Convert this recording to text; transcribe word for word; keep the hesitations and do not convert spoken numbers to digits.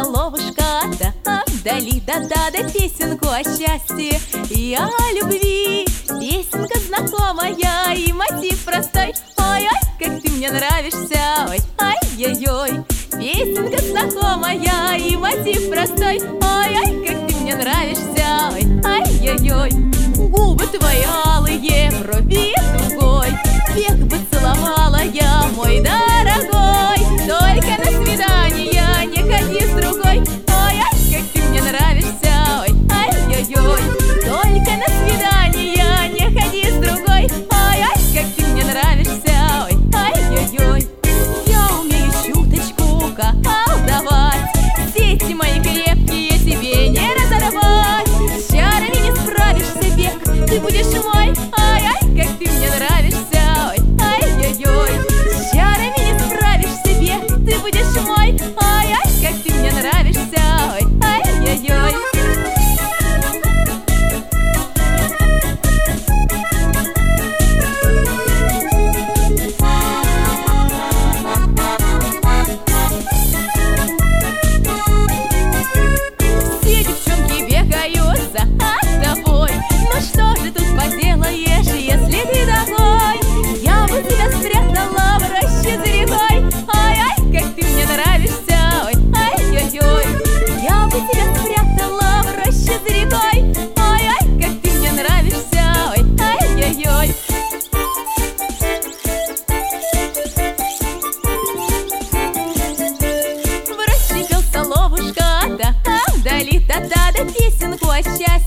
соловушка, да, вдали, да-да-да, песенку о счастье и о любви. Песенка знакомая и мотив простой. Ой-ой, как ты мне нравишься, ой, ай-яй-яй. Песенка знакомая и мотив простой. Ой-ой, как ты мне нравишься, ой, ай-яй-яй. Губы твои алые, брови другой, век бы целовала я, мой дорогой. Только на свидание не ходи с другой. Ой-ой, как ты мне нравишься, ой, ай-яй-яй. Только на свидание не ходи с другой. Ой-ой, как ты мне нравишься, ой, ай-яй-яй. Я умею чуточку колдовать, сети мои крепкие тебе не разорвать. С чарами не справишься век, ты будешь мой. Ай-ай, как ты мне нравишься, ой, ай-яй-яй. С чарами не справишься век, ты будешь мой. Ай-ай, как ты мне нравишься, ой, ай-яй-яй. Все девчонки бегают за тобой, но что же тут поделаешь, если ты такой? Я бы тебя спрятала в роще за рекой. Ай-ай, как ты мне нравишься, ой, ай-яй-яй. Я бы тебя спрятала в роще за рекой. Ай-ай, как ты мне нравишься, ой, ай-яй-яй. В роще пел соловушка, да, вдали, да-да-да, песенку о счастье